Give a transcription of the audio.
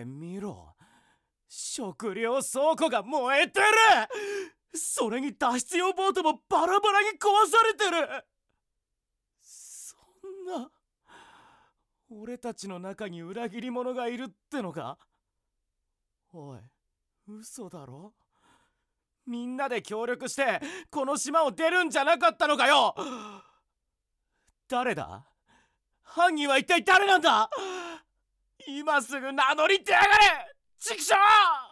れ見ろ、食料倉庫が燃えてる。それに脱出用ボートもバラバラに壊されてる。そんな、俺たちの中に裏切り者がいるってのか。おい、嘘だろ。みんなで協力してこの島を出るんじゃなかったのかよ。誰だ。犯人は一体誰なんだ。今すぐ名乗りってやがれ、チクショー。